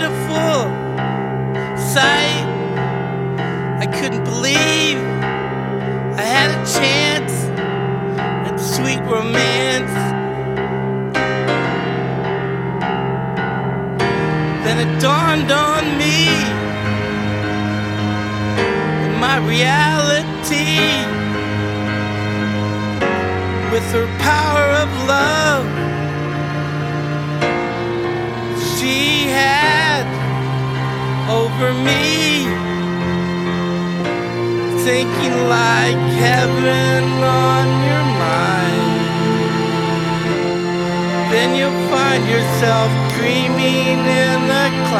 beautiful sight. I couldn't believe I had a chance at sweet romance. Then it dawned on me, in my reality, with her power of love, she had over me, thinking like heaven on your mind. Then you'll find yourself dreaming in the clouds.